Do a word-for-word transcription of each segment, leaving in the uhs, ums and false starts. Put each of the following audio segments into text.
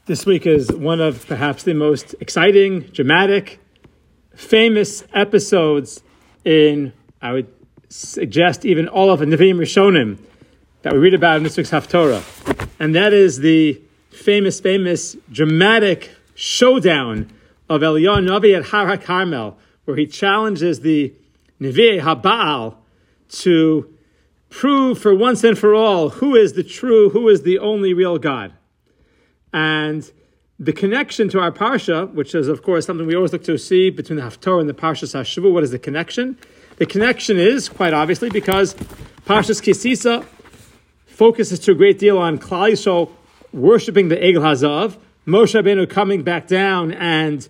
This week is one of perhaps the most exciting, dramatic, famous episodes in, I would suggest, even all of the Nevi'im Rishonim that we read about in this week's Haftorah. And that is the famous, famous, dramatic showdown of Eliyahu Navi at Har HaKarmel, where he challenges the Nevi'ei HaBaal to prove for once and for all who is the true, who is the only real God. And the connection to our Parsha, which is, of course, something we always look to see between the Haftorah and the Parshas HaShavua, what is the connection? The connection is, quite obviously, because Parshas Kisisa focuses to a great deal on Klal Yisrael worshiping the Egel Hazav, Moshe Rabbeinu coming back down and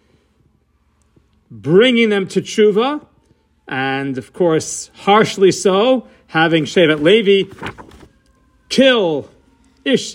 bringing them to Tshuva, and, of course, harshly so, having Shevet Levi kill Ish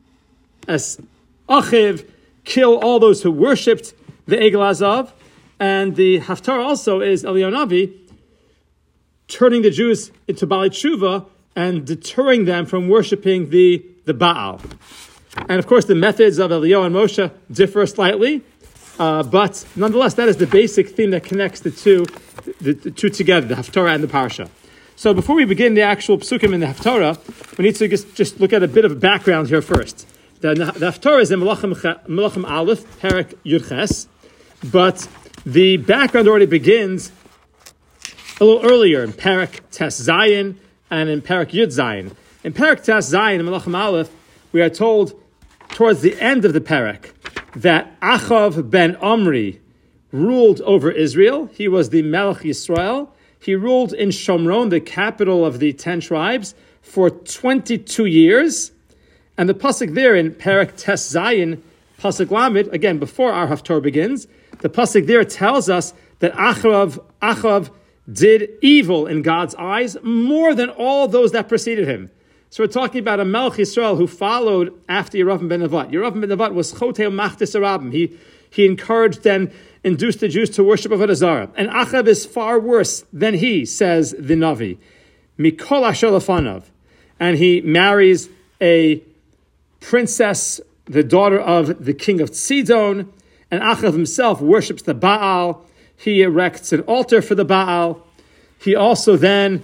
as Achiv, kill all those who worshipped the Egel Hazav. And the Haftarah also is Eliyahu Navi turning the Jews into Baalei Tshuva and deterring them from worshipping the, the Baal. And of course, the methods of Eliyahu and Moshe differ slightly, uh, but nonetheless, that is the basic theme that connects the two, the, the two together, the Haftarah and the Parsha. So before we begin the actual psukim in the Haftarah, we need to just, just look at a bit of a background here first. The, the Haftarah is in Melachim, Melachim Aleph, Perek Yudches, but the background already begins a little earlier in Perek Tes Zayin and in Perek Yud Zayin. In Perek Tes Zayin, in Melachim Aleph, we are told towards the end of the Perek that Achav ben Omri ruled over Israel. He was the Melech Yisrael. He ruled in Shomron, the capital of the ten tribes, for twenty-two years. And the pasuk there in Perek Tes Zayin, pasuk Lamed, again, before our Haftorah begins, the pasuk there tells us that Achav, Achav did evil in God's eyes more than all those that preceded him. So we're talking about a Melech Yisrael who followed after Yeravim ben Nevat. Yeravim ben Nevat was Chotei Machtis Arabim. He he encouraged and induced the Jews to worship Avodah Zarah. And Achav is far worse than he, says the Navi. Mikol asher lefanav. And he marries a princess, the daughter of the king of Tzidon, and Achav himself worships the Baal. He erects an altar for the Baal. He also then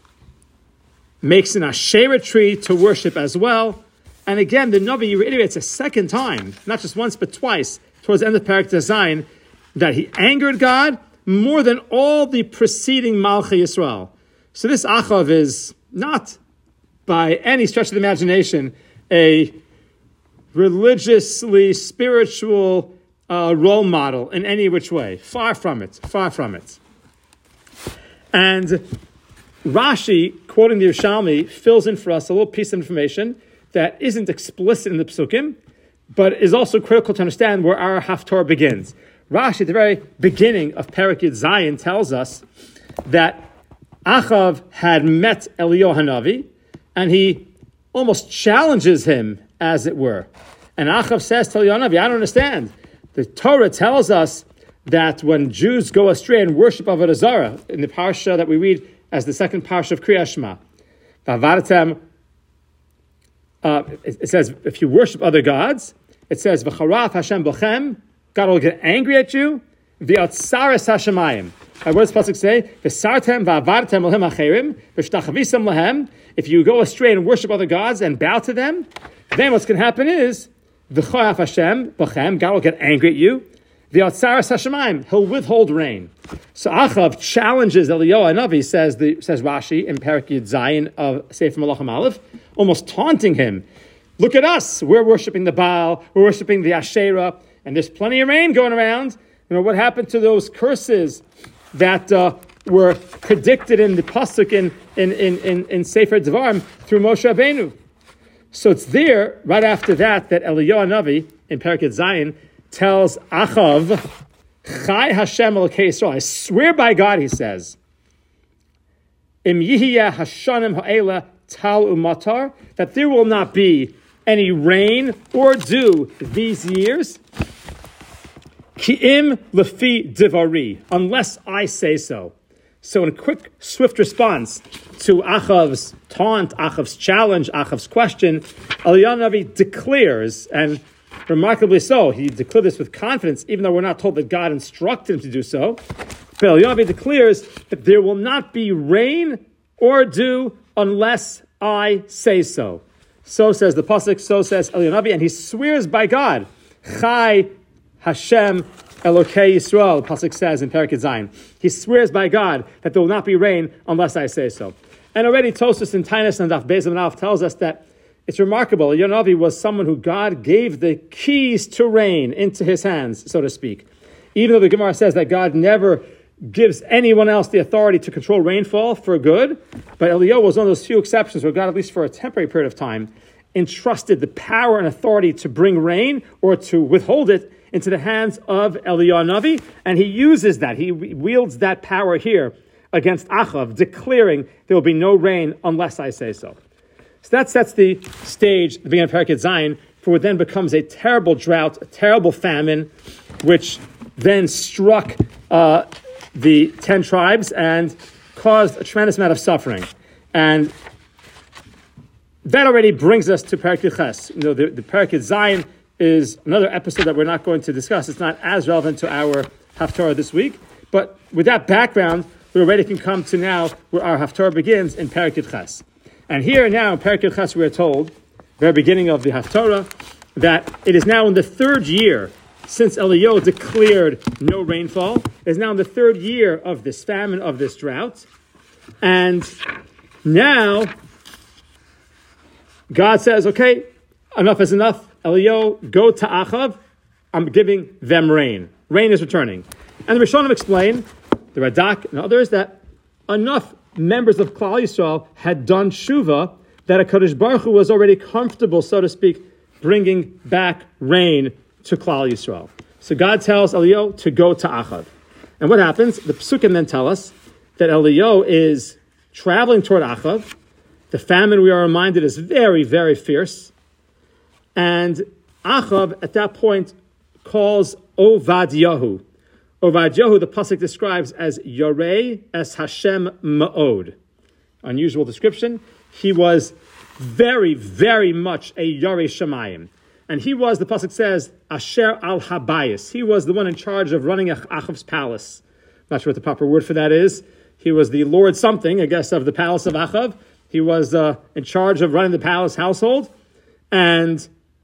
makes an Asherah tree to worship as well. And again, the Navi reiterates a second time, not just once but twice, towards the end of Perek Design, that he angered God more than all the preceding Malchei Yisrael. So this Achav is not, by any stretch of the imagination, a religiously spiritual uh, role model in any which way. Far from it. Far from it. And Rashi, quoting the Yerushalmi, fills in for us a little piece of information that isn't explicit in the Psukim, but is also critical to understand where our Haftorah begins. Rashi, at the very beginning of Perek Yud Zayin, tells us that Achav had met Eliyahu Hanavi, and he almost challenges him, as it were. And Achav says to Eliyahu Hanavi, I don't understand. The Torah tells us that when Jews go astray and worship Avodah Zarah, in the parsha that we read as the second parsha of Kriyas Shema, V'avadatem, uh, it, it says, if you worship other gods, it says, V'charaf Hashem b'chem, God will get angry at you, V'atzares Hashemayim. Uh, what does the pasuk say? V'sartem v'avadatem l'hem acherim, v'shtachavisam l'hem. If you go astray and worship other gods and bow to them, then what's going to happen is, V'choyaf Hashem b'chem, God will get angry at you. V'atzares Hashemayim, He'll withhold rain. So Achav challenges Eliyahu Hanavi, says the says Rashi in Perek Yud Zayin of Sefer Melachim Aleph, almost taunting him. Look at us, we're worshiping the Baal, we're worshiping the Asherah, and there's plenty of rain going around. You know, what happened to those curses that uh, were predicted in the pasuk in, in, in, in, in Sefer Devarim through Moshe Rabbeinu? So it's there, right after that, that Eliyahu Navi, in Perek Yud Zayin, tells Achav, Chai Hashem Elokei Yisrael, I swear by God, he says, Im Yihiyah Hashanim Ha'ela Tal Umatar, that there will not be any rain or dew these years, Ki'im Lefi Divari, unless I say so. So in a quick, swift response to Achav's taunt, Achav's challenge, Achav's question, Eliyahu Navi declares, and remarkably so. He declared this with confidence, even though we're not told that God instructed him to do so. But Eliyahu declares that there will not be rain or dew unless I say so. So says the pasuk, so says Eliyahu, and he swears by God. Chai Hashem Elokei Yisrael, the pasuk says in Perek Zayin. He swears by God that there will not be rain unless I say so. And already Tosfos in Tainus and Daf Beis and Alf tells us that it's remarkable. Eliyahu was someone who God gave the keys to rain into his hands, so to speak. Even though the Gemara says that God never gives anyone else the authority to control rainfall for good, but Eliyahu was one of those few exceptions where God, at least for a temporary period of time, entrusted the power and authority to bring rain or to withhold it into the hands of Eliyahu Navi, and he uses that. He wields that power here against Achav, declaring there will be no rain unless I say so. So that sets the stage at the beginning of Perek Zayin for what then becomes a terrible drought, a terrible famine, which then struck uh, the ten tribes and caused a tremendous amount of suffering. And that already brings us to Perek Ches. You know, the, the Perek Zayin is another episode that we're not going to discuss. It's not as relevant to our Haftarah this week. But with that background, we already can come to now where our Haftarah begins in Perek Ches. And here now in Perek Ches we are told, very beginning of the Haftarah, that it is now in the third year since Eliyahu declared no rainfall. It is now in the third year of this famine, of this drought. And now God says, okay, enough is enough. Eliyahu, go to Achav. I'm giving them rain. Rain is returning. And the Rishonim explain, the Radak and others, that enough members of Klal Yisrael had done Shuvah that HaKadosh Baruch Hu was already comfortable, so to speak, bringing back rain to Klal Yisrael. So God tells Eliyahu to go to Achav. And what happens? The Psukim then tell us that Eliyahu is traveling toward Achav. The famine, we are reminded, is very, very fierce. And Achav, at that point, calls Ovadyahu. Ovadyahu, the pasuk describes as Yorei es Hashem Ma'od. Unusual description. He was very, very much a Yorei Shemayim. And he was, the pasuk says, Asher al Habayis. He was the one in charge of running Achav's palace. Not sure what the proper word for that is. He was the Lord something, I guess, of the palace of Achav. He was uh, in charge of running the palace household. And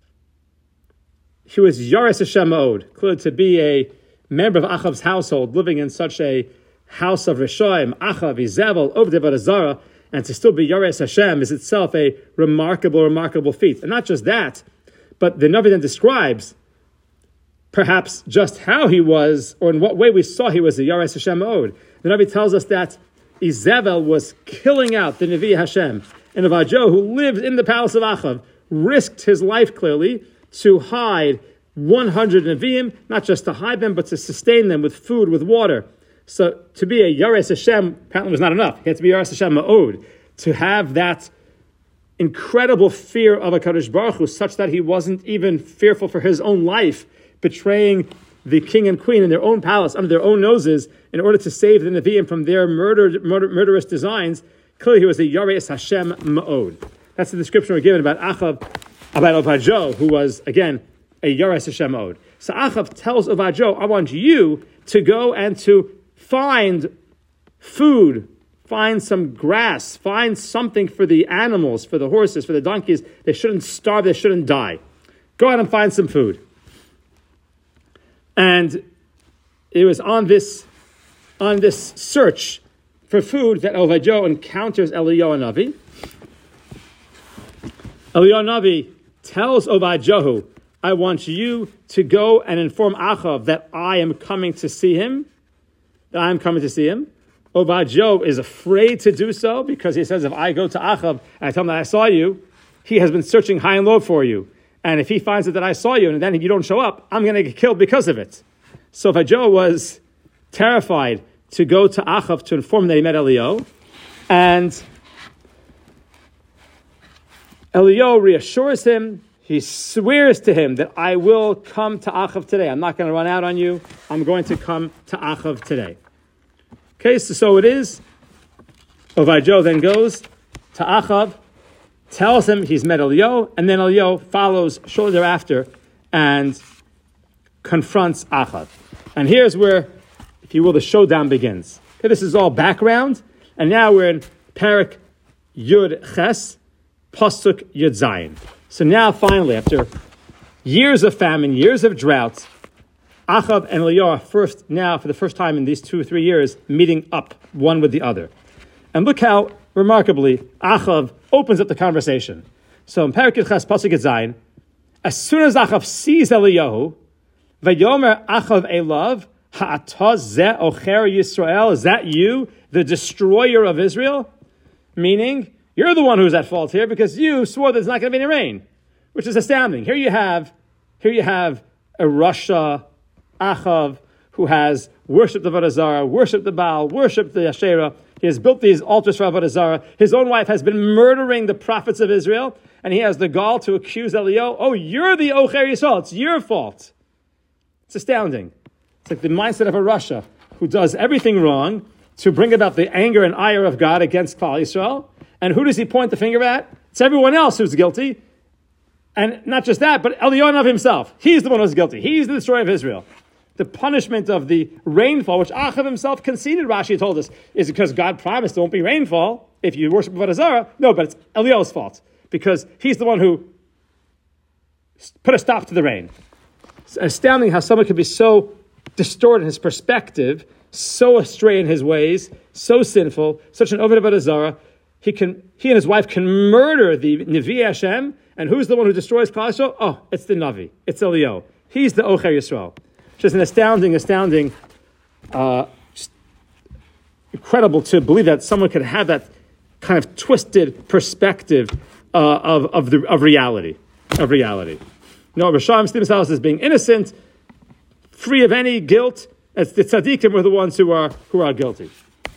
he was Yares Hashem Ma'od, clearly to be a member of Achav's household, living in such a house of Rishoim, Achav, Izebel, Ovdei Zara, and to still be Yares Hashem is itself a remarkable, remarkable feat. And not just that, but the Navi then describes perhaps just how he was, or in what way we saw he was a Yares Hashem Ma'od. The Navi tells us that Izebel was killing out the Nevi Hashem, and Avadjo, who lived in the palace of Achav, risked his life clearly to hide one hundred Nevi'im, not just to hide them, but to sustain them with food, with water. So to be a Yares Hashem apparently was not enough. He had to be Yares Hashem Ma'od, to have that incredible fear of HaKadosh Baruch Hu, such that he wasn't even fearful for his own life, betraying the king and queen in their own palace, under their own noses, in order to save the Nevi'im from their murder, murder, murderous designs. Clearly he was a Yares Hashem Ma'od. That's the description we're given about Achav, about Ovadjo, who was, again, a Yares Hashem Ma'od. So Achav tells Ovadjo, I want you to go and to find food, find some grass, find something for the animals, for the horses, for the donkeys. They shouldn't starve, they shouldn't die. Go out and find some food. And it was on this, on this search for food that Ovadjo encounters Eliyahu Navi. Eliyahu Navi tells Ovadjo, I want you to go and inform Achav that I am coming to see him, that I am coming to see him. Ovadjo is afraid to do so because he says, if I go to Achav and I tell him that I saw you, he has been searching high and low for you. And if he finds out that I saw you and then you don't show up, I'm going to get killed because of it. So Ovadjo was terrified to go to Achav to inform him that he met Eliyahu. And Eliyahu reassures him. He swears to him that I will come to Achav today. I'm not going to run out on you. I'm going to come to Achav today. Okay, so, so it is. Ovadjo then goes to Achav, tells him he's met Eliyahu, and then Eliyahu follows shortly thereafter and confronts Achav. And here's where, if you will, the showdown begins. Okay, this is all background, and now we're in Perek Yud Ches, Pasuk Yud Zayin. So now, finally, after years of famine, years of drought, Achav and Eliyahu are first, now, for the first time in these two or three years, meeting up one with the other. And look how, remarkably, Achav opens up the conversation. So in Perek Yud Ches, Pasuk Yud Zayin, as soon as Achav sees Eliyahu, Vayomer Achav Elav, Ha'atah zeh ocher Yisrael, is that you, the destroyer of Israel? Meaning, you're the one who's at fault here because you swore there's not going to be any rain, which is astounding. Here you have, here you have a Rasha, Achav, who has worshipped the Avodah Zarah, worshipped the Baal, worshipped the Asherah. He has built these altars for Avodah Zarah. His own wife has been murdering the prophets of Israel, and he has the gall to accuse Eliyahu. Oh, you're the Ocher Yisrael. It's your fault. It's astounding. It's like the mindset of a Rasha who does everything wrong to bring about the anger and ire of God against Klal Yisrael. And who does he point the finger at? It's everyone else who's guilty. And not just that, but Eliyahu himself. He's the one who's guilty. He's the destroyer of Israel. The punishment of the rainfall, which Achav himself conceded, Rashi told us, is because God promised there won't be rainfall if you worship Avodah Zarah. No, but it's Eliyahu's fault because he's the one who put a stop to the rain. It's astounding how someone could be so distorted in his perspective, so astray in his ways, so sinful, such an Oved Avodah Zarah. He can, he and his wife can murder the Nevi Hashem, and who's the one who destroys Klal Yisrael? Oh, it's the Navi. It's Eliyahu. He's the Ocher Yisrael. Just an astounding, astounding, uh, just incredible to believe that someone could have that kind of twisted perspective uh, of of the of reality, of reality. No, Rasham see themselves as being innocent, free of any guilt. As the tzaddikim were the ones who are who are guilty.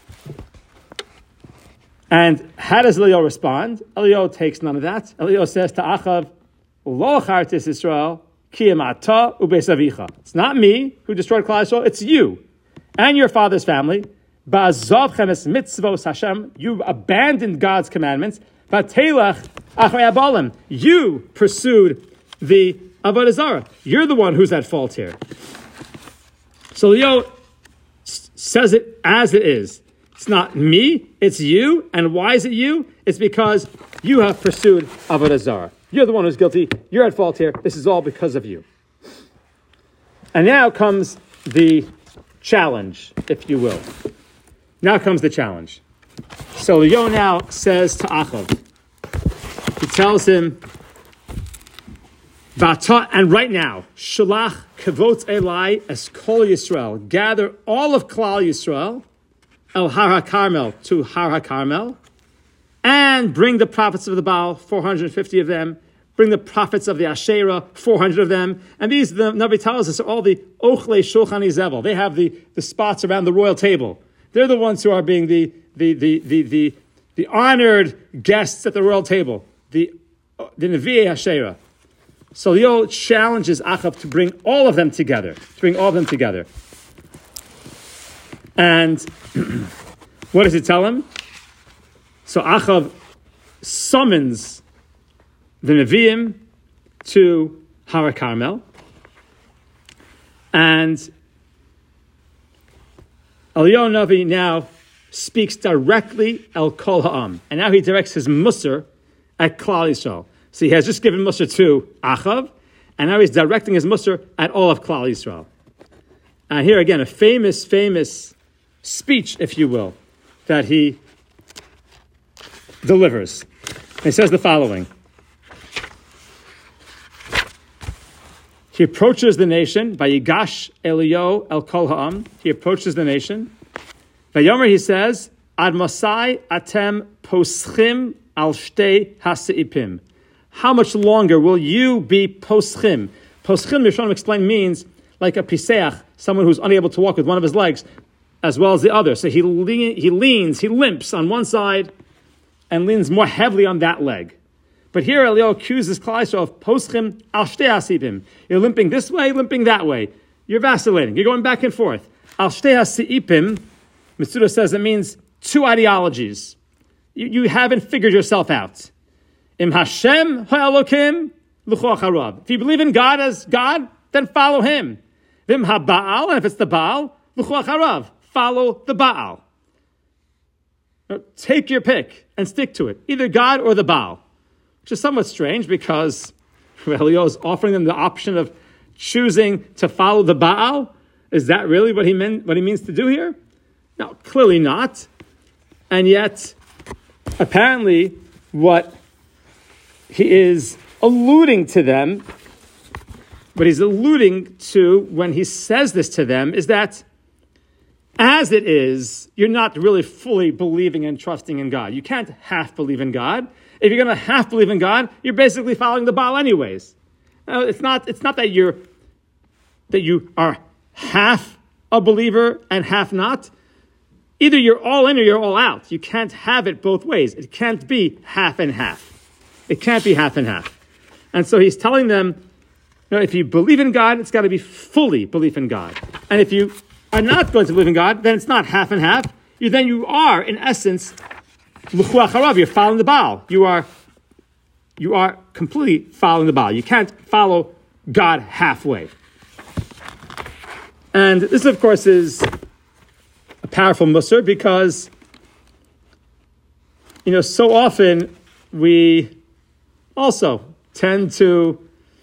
And how does Eliyahu respond? Eliyahu takes none of that. Eliyahu says to Achav, "Lo chartis Yisrael ki im ata ubeis avicha." It's not me who destroyed Klal Yisrael. It's you and your father's family. Ba'azavchem es mitzvos Hashem. You abandoned God's commandments. V'telach achrei abalim. You pursued the Avodah Zarah. You're the one who's at fault here. So Eliyahu says it as it is. It's not me, it's you. And why is it you? It's because you have pursued Avodah Zarah. You're the one who's guilty. You're at fault here. This is all because of you. And now comes the challenge, if you will. Now comes the challenge. So Eliyahu now says to Achav, he tells him, Vata, and right now, Shalach kavot elai es kol Yisrael, gather all of Klal Yisrael, El Har HaKarmel, to Har HaKarmel, and bring the prophets of the Baal, four hundred fifty of them, bring the prophets of the Asherah, four hundred of them, and these, the Navi tells us, are all the Ochle Shulchan Izevel. They have the, the spots around the royal table. They're the ones who are being the, the, the, the, the, the honored guests at the royal table, the, the Nevi'ei Asherah. So Eliyahu challenges Achav to bring all of them together, to bring all of them together. And what does he tell him? So Achav summons the Nevi'im to Har HaKarmel, and Eliyahu Navi now speaks directly El Kol Ha'am, and now he directs his Musar at Klal Yisrael. So he has just given Musar to Achav, and now he's directing his Musar at all of Klal Yisrael. And here again, a famous, famous speech, if you will, that he delivers. And he says the following. He approaches the nation, Vayigash Eliyahu El Kol Ha'am. He approaches the nation. Vayomer, he says, Ad Masai Atem Poschim Al Shtei Haseipim. How much longer will you be poschim? Poschim, Yisraelim explained, means like a piseach, someone who's unable to walk with one of his legs as well as the other. So he le- he leans, he limps on one side and leans more heavily on that leg. But here Eliyahu accuses Klal Yisrael of poschim al shtei hasipim. You're limping this way, limping that way. You're vacillating. You're going back and forth. Al shtei hasipim, Mitzuda says it means two ideologies. You, you haven't figured yourself out. Im Hashem ha'elokim l'chu acharav. If you believe in God as God, then follow Him. Vim ha-Baal, and if it's the Baal, l'chu acharav. Follow the Baal. Now, take your pick and stick to it, either God or the Baal, which is somewhat strange because Elio is offering them the option of choosing to follow the Baal. Is that really what he meant? What he means to do here? No, clearly not. And yet, apparently, what he is alluding to them, what he's alluding to when he says this to them, is that as it is, you're not really fully believing and trusting in God. You can't half believe in God. If you're going to half believe in God, you're basically following the Baal anyways. Now, it's not. It's not that you're that you are half a believer and half not. Either you're all in or you're all out. You can't have it both ways. It can't be half and half. It can't be half and half. And so he's telling them, you know, if you believe in God, it's got to be fully belief in God. And if you are not going to believe in God, then it's not half and half. You then you are, in essence, l'chu acharav, you're following the Baal. You are, you are completely following the Baal. You can't follow God halfway. And this, of course, is a powerful musar because, you know, so often we also tend to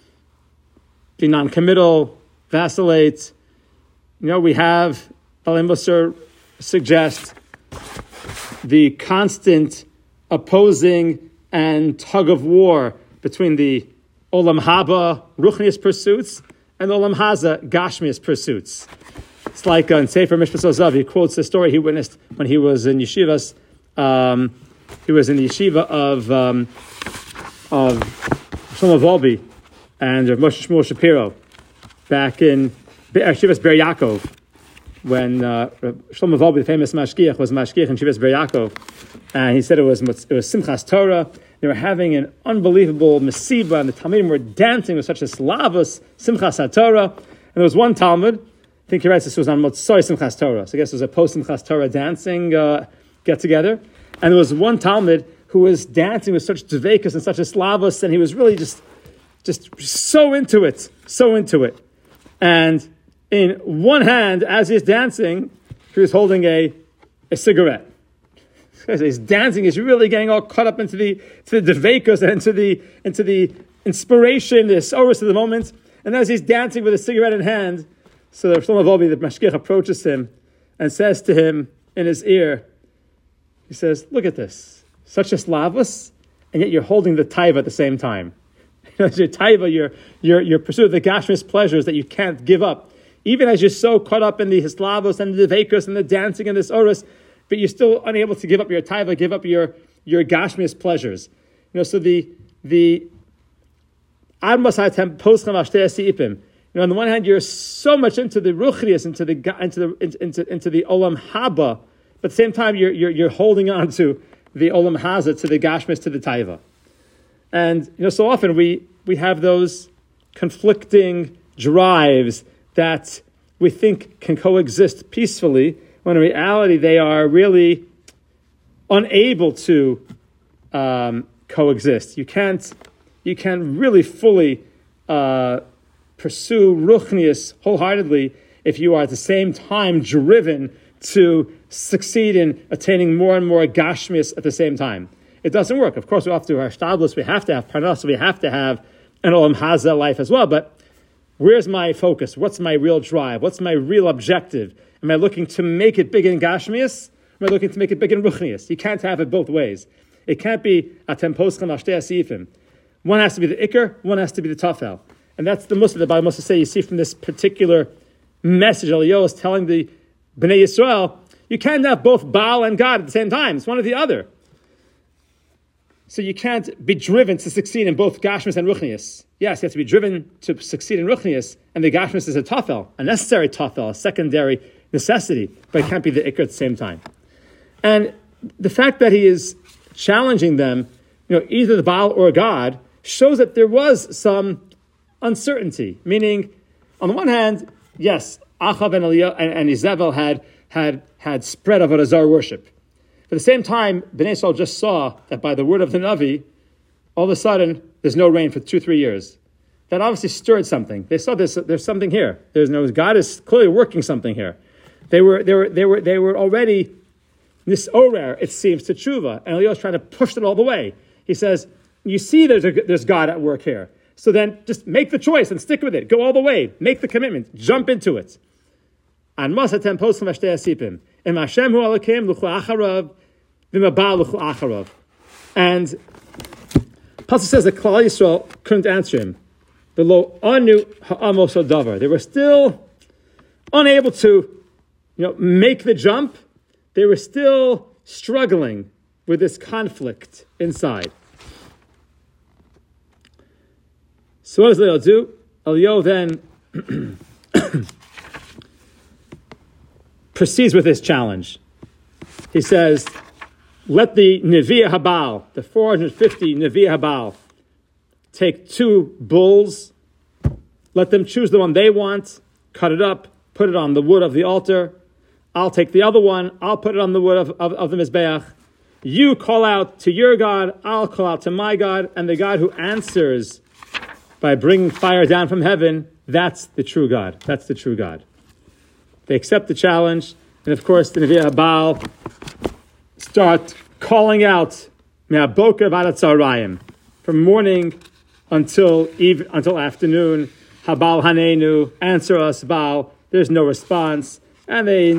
be non-committal, vacillate. You know, we have, Balei Musar suggest the constant opposing and tug of war between the Olam Haba, Ruchnius pursuits, and Olam Haza, Gashmius pursuits. It's like uh, in Sefer Mishpat Ozav, he quotes the story he witnessed when he was in yeshivas. Um, he was in the yeshiva of um, of Shlomo Volbe and of Moshe Shmuel Shapiro back in Yeshivas Ber Yaakov, when uh, Shlomo Volbe, the famous mashgiach, was mashgiach in Yeshivas Ber Yaakov, and he said it was it was Simchas Torah. They were having an unbelievable mesiba, and the Talmidim were dancing with such a slavos Simchas HaTorah. And there was one Talmud, I think he writes this was on Motzoi Simchas Torah, so I guess it was a post Simchas Torah dancing uh, get together. And there was one Talmud who was dancing with such dveikus and such a slavos, and he was really just, just so into it, so into it. And in one hand, as he's dancing, he was holding a, a cigarette. As he's dancing, he's really getting all caught up into the to the dveikus and into the into the inspiration, the soros of the moment. And as he's dancing with a cigarette in hand, so the Shlomo Volbe, the mashgiach, approaches him and says to him in his ear, he says, "Look at this, such a slavos, and yet you're holding the taiva at the same time. You know, your taiva, your your your pursuit of the gashmis pleasures that you can't give up, even as you're so caught up in the hislavos and the dveikus and the dancing and the soros." But you're still unable to give up your taiva, give up your your gashmius pleasures. You know, so the the ad masatem poschem ashtei seipim. You know, on the one hand, you're so much into the ruchnius, into the into the into into the olam haba, but at the same time, you're you're you're holding on to the olam haza, to the gashmius, to the taiva. And you know, so often we we have those conflicting drives that we think can coexist peacefully, when in reality they are really unable to um, coexist. You can't, you can't really fully uh, pursue ruchnius wholeheartedly if you are at the same time driven to succeed in attaining more and more gashmius at the same time. It doesn't work. Of course, we have to have shtadlus, we have to have parnas, we have to have an olam haza life as well. But where's my focus? What's my real drive? What's my real objective? Am I looking to make it big in Gashmias? Am I looking to make it big in Ruchnias? You can't have it both ways. It can't be atem poschem ashtei asifim. One has to be the ikr, one has to be the tafel. And that's the musar that Balei Musar say you see from this particular message. Eliyahu is telling the Bnei Yisrael, you can't have both Baal and God at the same time. It's one or the other. So you can't be driven to succeed in both Gashmis and Ruchnias. Yes, you have to be driven to succeed in Ruchnias, and the Gashmis is a tafel, a necessary tafel, a secondary necessity, but it can't be the ikr at the same time. And the fact that he is challenging them, you know, either the Baal or God, shows that there was some uncertainty. Meaning, on the one hand, yes, Achav and Eliyahu and, and Izebel had had had spread avodah zarah worship. At the same time, Bnei Yisrael just saw that by the word of the Navi, all of a sudden, there's no rain for two, three years. That obviously stirred something. They saw this. There's something here. There's no God is clearly working something here. They were, they were, they were, they were already nisorer, it seems, to tshuva, and Eliyahu is trying to push it all the way. He says, "You see, there's a, there's God at work here. So then, just make the choice and stick with it. Go all the way. Make the commitment. Jump into it." And Masatem poslam ashtei asipim. Im Hashem hu alakim luchu acharav, v'mabal luchu acharav. And Pasuk says that Klal Yisrael couldn't answer him. Below anu ha'amos davar. They were still unable to, you know, make the jump. They were still struggling with this conflict inside. So what does Eliyahu do? Eliyahu then proceeds with this challenge. He says, let the Nevi'ah Habal, the four hundred fifty Nevi'ah Habal, take two bulls, let them choose the one they want, cut it up, put it on the wood of the altar. I'll take the other one, I'll put it on the wood of, of, of the Mizbeach. You call out to your God, I'll call out to my God, and the God who answers by bringing fire down from heaven, that's the true God. That's the true God. They accept the challenge, and of course the Nevi'ah Habal start calling out Me'aboker v'ad tzarayim, from morning until eve, until afternoon. Habal Hanenu, answer us, Baal. There's no response, and they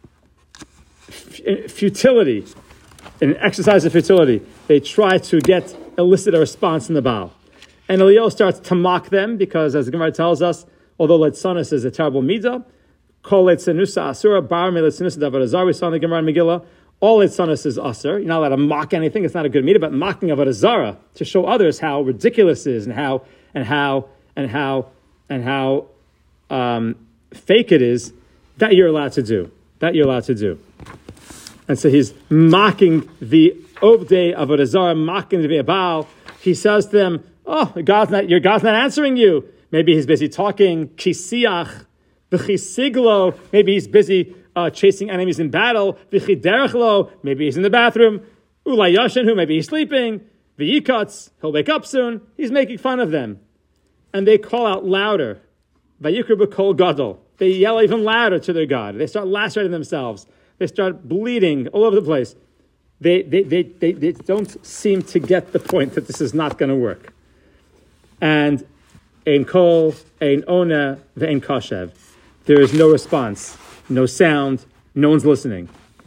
f- futility, an exercise of futility. They try to get elicit a response from the Baal, and Eliyahu starts to mock them because, as the Gemara tells us, although Letzanis is a terrible midah, Kol Letzanusa Asura Bar Me Letzanusa Davar Azar. We saw in the Gemara in Megillah. All Letzanis is Asur. You're not allowed to mock anything. It's not a good midah, but mocking Avodah Zarah to show others how ridiculous it is and how and how and how and how um, fake it is, that you're allowed to do. That you're allowed to do. And so he's mocking the Ovdei Avodah Zarah, mocking the Baal. He says to them, "Oh, God's not. Your God's not answering you. Maybe he's busy talking. Kisiach, v'chisiglo. Maybe he's busy." Uh, chasing enemies in battle, v'chiderechlo, maybe he's in the bathroom, ulay yashenhu, maybe he's sleeping, v'yikatz, he'll wake up soon. He's making fun of them, and they call out louder, v'yikru b'kol gadol. They yell even louder to their God. They start lacerating themselves. They start bleeding all over the place. They they they they, they don't seem to get the point that this is not going to work. And ein kol, ein ona, ve'ein kashev. There is no response. No sound, no one's listening.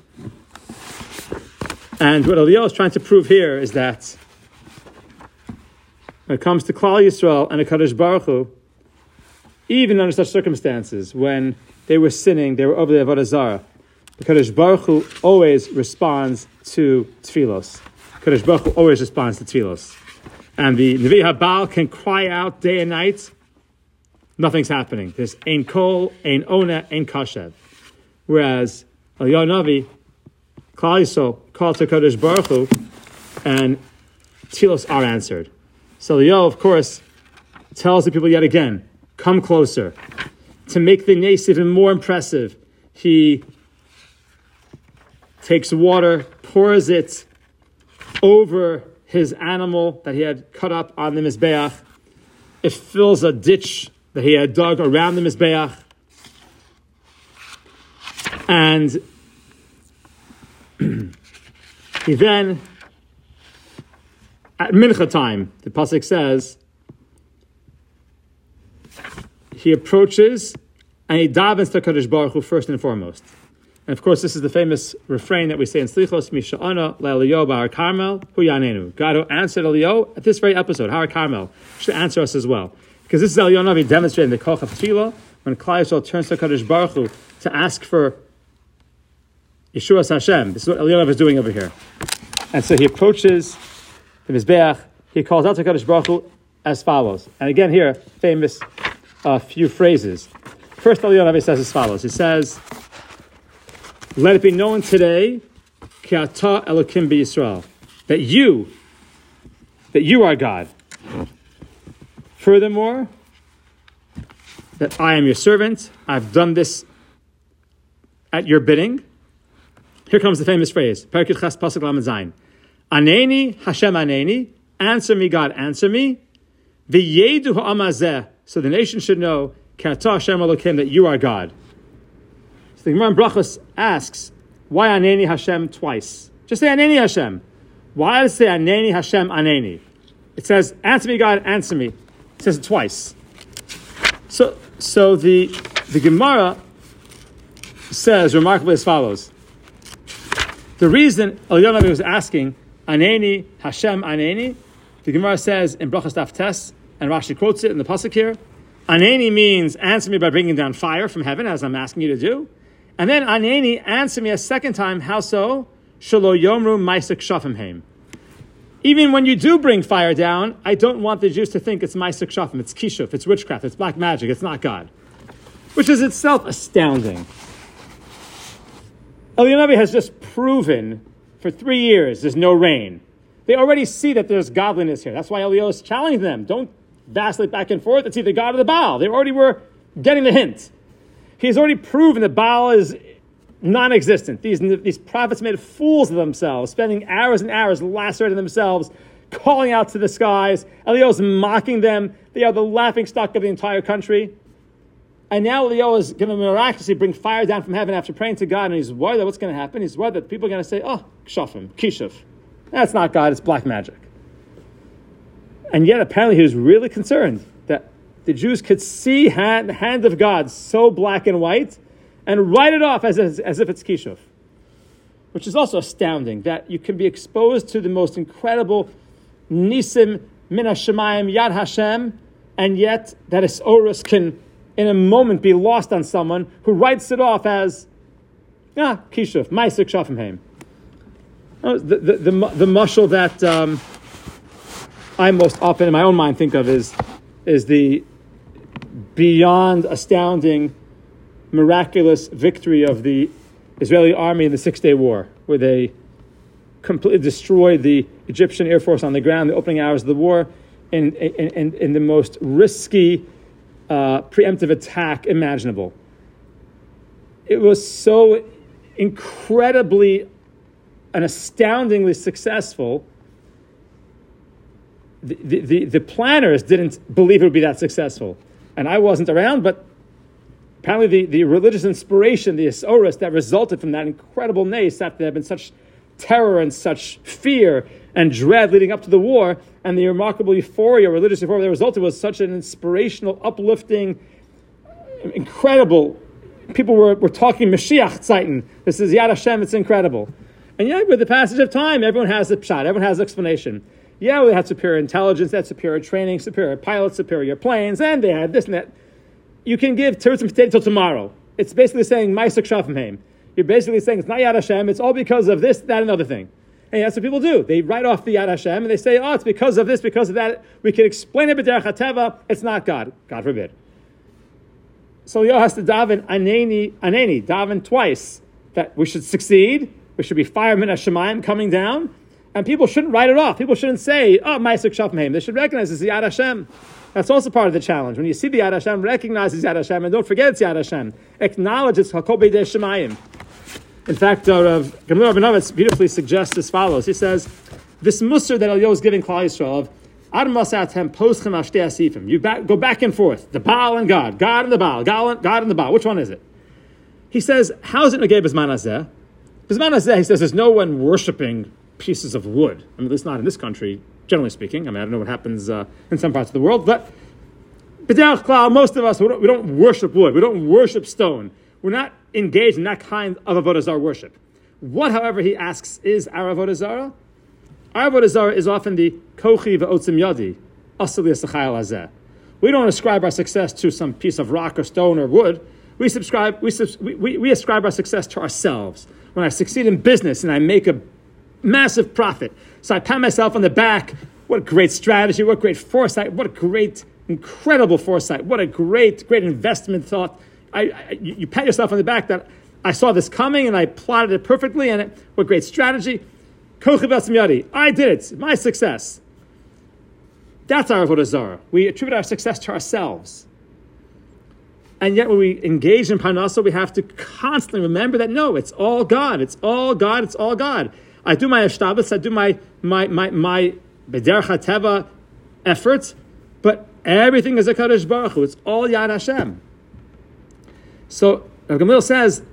And what Eliyahu is trying to prove here is that when it comes to Klal Yisrael and HaKadosh Baruch Hu, even under such circumstances, when they were sinning, they were over the Avodah Zarah, the HaKadosh Baruch Hu always responds to tefillos. HaKadosh Baruch Hu always responds to tefillos. And the Nevi'ah Habal can cry out day and night, nothing's happening. There's ein kol, ein ona, ein kashev. Whereas Eliyahu Navi, Klal Yisrael, called to Kadosh Baruch Hu, and tefillos are answered. So Eliyahu, of course, tells the people yet again, come closer. To make the nace even more impressive, he takes water, pours it over his animal that he had cut up on the Mizbeach. It fills a ditch that he had dug around the Mizbeach. And he then, at mincha time, the pasuk says, he approaches and he davens to Kadosh Baruch Hu first and foremost. And of course, this is the famous refrain that we say in Slichos, Misha'ana le'Eliyahu b'Har Carmel hu yanenu. God who answered Eliyahu at this very episode, Har Carmel, should answer us as well. Because this is Eliyahu Navi demonstrating the koch of tefillah when Klal Yisrael turns to Kadosh Baruch Hu to ask for Yeshuas Hashem. This is what Eliyahu is doing over here. And so he approaches the Mizbeach. He calls out to Kadosh Baruch Hu as follows. And again here, famous uh, few phrases. First, Eliyahu says as follows. He says, let it be known today, Ki ata Elokim b'Yisrael, that you, that you are God. Furthermore, that I am your servant. I've done this at your bidding. Here comes the famous phrase, Perikut Ches Pasuk Lamed Zayin. Aneni Hashem Aneni, answer me, God, answer me. V'yedu ha'amazeh, so the nation should know, K'ata Hashem Elokim, that you are God. So the Gemara in Brachos asks, why Aneni Hashem twice? Just say Aneni Hashem. Why does it say Aneni Hashem Aneni? It says, answer me, God, answer me. It says it twice. So, so the the Gemara says remarkably as follows. The reason Eliyahu Navi was asking, Aneni Hashem Aneni, the Gemara says in Brachos Daf Tes, and Rashi quotes it in the pasuk here, Aneni means answer me by bringing down fire from heaven, as I'm asking you to do. And then Aneni, answer me a second time. How so? Shelo yomru ma'aseh kshafim heim. Even when you do bring fire down, I don't want the Jews to think it's ma'aseh kshafim, it's kishuf, it's witchcraft, it's black magic, it's not God. Which is itself astounding. Eliyahu Navi has just proven for three years there's no rain. They already see that there's godliness here. That's why Eliyahu is challenging them. Don't vacillate back and forth. It's either God or the Baal. They already were getting the hint. He's already proven that Baal is non-existent. These, these prophets made fools of themselves, spending hours and hours lacerating themselves, calling out to the skies. Eliyahu's mocking them. They are the laughingstock of the entire country. And now Eliyahu is going to miraculously bring fire down from heaven after praying to God, and he's worried that what's going to happen. He's worried that people are going to say, oh, kshafim, kishuf. That's not God, it's black magic. And yet apparently he was really concerned that the Jews could see hand, the hand of God so black and white and write it off as, as, as if it's kishuf. Which is also astounding, that you can be exposed to the most incredible nisim min hashemayim yad Hashem, and yet that Isorus can in a moment be lost on someone who writes it off as ah, kishuf, ma'aseh kshafim heim. The, the, the, the mashal that um, I most often in my own mind think of is, is the beyond astounding, miraculous victory of the Israeli army in the Six-Day War, where they completely destroyed the Egyptian Air Force on the ground, the opening hours of the war, in, in, in, in the most risky, uh, preemptive attack imaginable. It was so incredibly and astoundingly successful. The, the, the, the planners didn't believe it would be that successful. And I wasn't around, but apparently the, the religious inspiration, the Isorus that resulted from that incredible nace, after there had been such terror and such fear and dread leading up to the war, and the remarkable euphoria, religious euphoria that resulted was such an inspirational, uplifting, incredible. People were, were talking Mashiach Zeiten. This is Yad Hashem, it's incredible. And yeah, with the passage of time, everyone has a pshat, everyone has an explanation. Yeah, they had superior intelligence, they had superior training, superior pilots, superior planes, and they had this and that. You can give teretz and potato till tomorrow. It's basically saying, ma'aseh kshafim heim. You're basically saying it's not Yad Hashem, it's all because of this, that, and other thing. And that's what people do. They write off the Yad Hashem, and they say, oh, it's because of this, because of that. We can explain it b'derech hateva, it's not God. God forbid. So Eliyahu has to daven, aneni, aneni, daven twice, that we should succeed. We should be fire min hashemayim coming down, and people shouldn't write it off. People shouldn't say, "Oh, ma'aseh kshafim heim." They should recognize it's the Yad Hashem. That's also part of the challenge. When you see the Yad Hashem, recognize it's Yad Hashem, and don't forget it's Yad Hashem. Acknowledge it's Hakol B'dei Shemayim. In fact, uh, Rav Gamliel Rabinovitz beautifully suggests as follows. He says, "This musar that Eliyahu is giving Klal Yisrael of Ad Masatem Poschem Ashtei Asifim. You back, go back and forth, the Baal and God, God and the Baal, God and the Baal. Which one is it?" He says, "How is it negay b'zman hazeh?" B'zman hazeh, he says, there's no one worshiping pieces of wood. I mean, at least not in this country, generally speaking. I mean, I don't know what happens uh, in some parts of the world, but b'derech klal, most of us, we don't, we don't worship wood. We don't worship stone. We're not engaged in that kind of avodah zarah worship. What, however, he asks, is our avodah zarah? Our avodah zarah is often the kochi ve'otzim yadi, asli esachayil hazeh. We don't ascribe our success to some piece of rock or stone or wood. We subscribe. We, we, we ascribe our success to ourselves. When I succeed in business and I make a massive profit, so I pat myself on the back. What a great strategy! What great foresight! What a great, incredible foresight! What a great, great investment thought! I, I, you, you pat yourself on the back that I saw this coming and I plotted it perfectly. And it, what great strategy! Kochi v'otzim yadi. I did it. My success. That's our avodah zarah. We attribute our success to ourselves. And yet when we engage in parnasa, we have to constantly remember that, no, it's all God. It's all God. It's all God. I do my ashtabas. I do my, my, my, my b'derech hateva effort, but everything is a Kadosh Baruch Hu. It's all Yad Hashem. So Rav Gamliel says,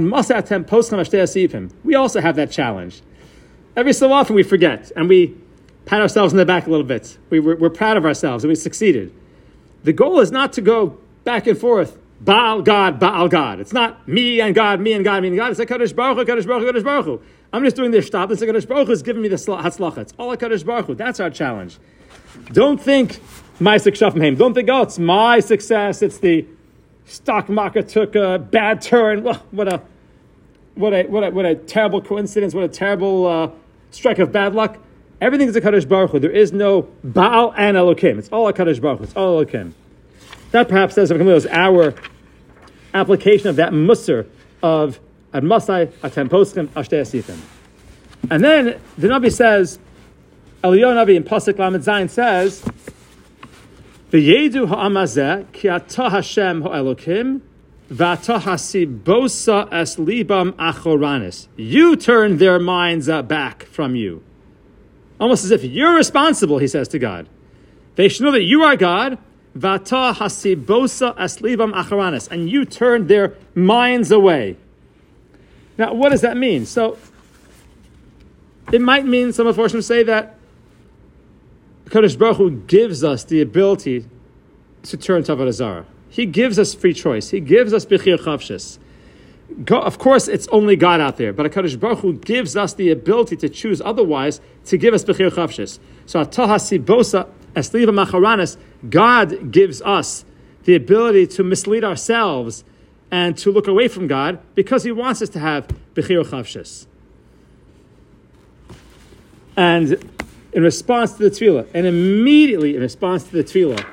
we also have that challenge. Every so often we forget and we pat ourselves in the back a little bit. We, we're, we're proud of ourselves and we succeeded. The goal is not to go back and forth, Baal God, Baal God. It's not me and God, me and God, me and God. It's like Kadosh Baruch Hu, Kadosh Baruch Hu, Kadosh Baruch Hu. I'm just doing this stop. It's like Kadosh Baruch Hu is giving me the hatzlacha. It's all like Kadosh Baruch Hu. That's our challenge. Don't think my success. Don't think, oh, it's my success. It's the stock market took a bad turn. Well, what a, what a, what a, what a terrible coincidence. What a terrible uh, strike of bad luck. Everything is a Kadosh Baruch Hu. There is no Baal and Elokim. It's all a Kadosh Baruch Hu. It's all Elokim. That perhaps says is our application of that musar of Ad Masai, Atem Poskim, Ashtei Asifim. And then the Navi says, Eliyahu Navi in Pasuk Lamed Zayin says, V'yedu ha'amazeh ki atah Hashem ha'elokim v'atah hasibosa es libam achoranis. You turn their minds uh, back from you. Almost as if you're responsible, he says to God. They should know that you are God, v'atah hasibosa es libam achoranis, and you turned their minds away. Now, what does that mean? So, it might mean, some unfortunately say that Kadosh Baruch Hu gives us the ability to turn to Avodah Zarah. He gives us free choice. He gives us Bechir Chavshis. Of course, it's only God out there, but Kadosh Baruch Hu gives us the ability to choose otherwise, to give us Bechir Chavshis. So, Atah Sibosa Esliva Macharanis, God gives us the ability to mislead ourselves and to look away from God because He wants us to have Bechir Chavshis. And in response to the tefillah, and immediately in response to the tefillah,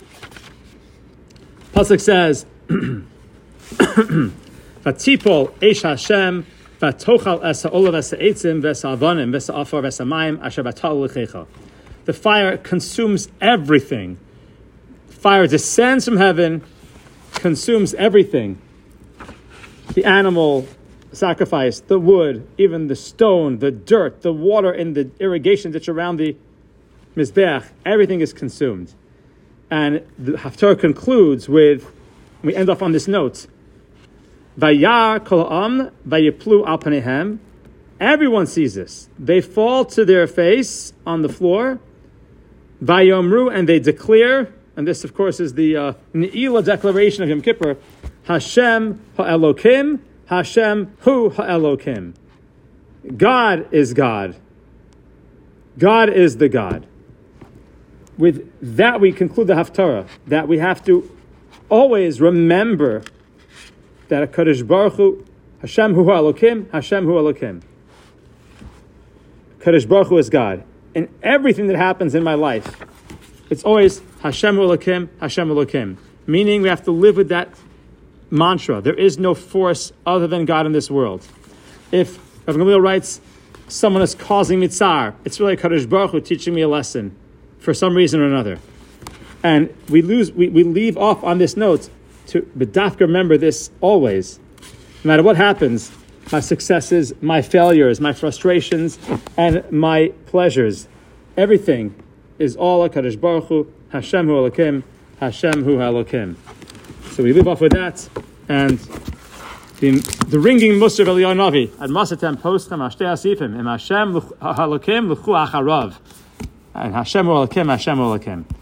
Pasuk says, "Vatipol eish Hashem, vatochal es ha'olav es ha'etzim ves ha'avanim ves ha'afar ves ha'mayim asher batal lechecha." The fire consumes everything. Fire descends from heaven, consumes everything. The animal sacrifice, the wood, even the stone, the dirt, the water, and the irrigation ditch around the Mizbeach, everything is consumed. And the Haftarah concludes with, we end off on this note, Vayar kol ha'am vayiplu al panehem. Everyone sees this. They fall to their face on the floor. Vayomru, and they declare, and this of course is the uh, Ne'ilah declaration of Yom Kippur, Hashem ha'elokim, Hashem hu ha'elokim. God is God. God is the God. With that we conclude the Haftarah, that we have to always remember that HaKadosh Baruch Hu, Hashem hu ha'elokim, Hashem hu ha'elokim. HaKadosh Baruch Hu is God. In everything that happens in my life, it's always Hashem hu ha'elokim, Hashem hu ha'elokim. Meaning we have to live with that mantra. There is no force other than God in this world. If Rav Gamliel writes, someone is causing me tsar, it's really Kadosh Baruch Hu teaching me a lesson for some reason or another. And we lose, we, we leave off on this note to b'dafka remember this always. No matter what happens, my successes, my failures, my frustrations, and my pleasures, everything is all a Kadosh Baruch Hu, Hashem hu Elokim, Hashem hu Elokim. So we leave off with that, and the, the ringing musar of Eliyahu Navi, Ad Masatem Postchem Ashtei Asifim, Im Hashem Elokim L'chu Acharav, and Hashem Elokim, Hashem Elokim.